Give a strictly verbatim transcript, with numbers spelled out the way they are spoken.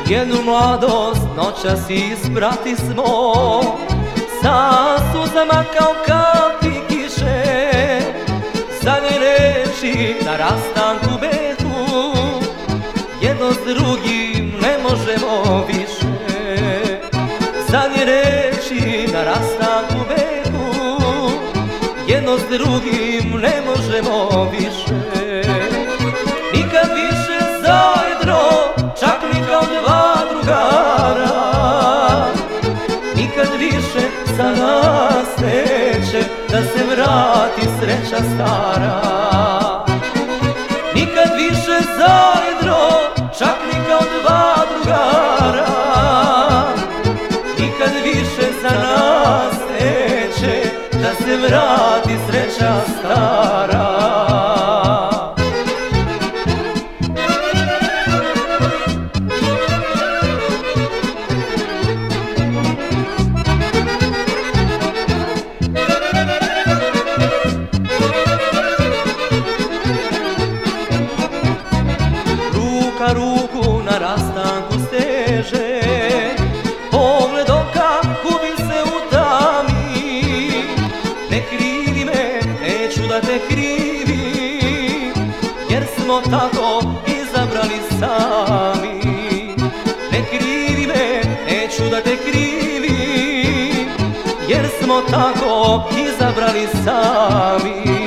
Jednu mladost noćas isprati smo, sa suzama kao kapi kiše, zadnje reči na rastanku beku, jedno s drugim ne možemo više. Zadnje reči na rastanku beku, jedno s drugim ne možemo više. Nikad više zajedno, čak ni kao dva drugara, nikad više za nas neće da se vrati sreća stara. Nikad više zajedno, čak ni kao dva drugara, nikad više za nas neće da se vrati sreća stara. Ruka ruku na rastanku steže, pogled oka gubi se u tami. Ne krivi me, neću da te krivim, jer smo tako izabrali sami. Ne krivi me, neću da te krivim, jer smo tako izabrali sami.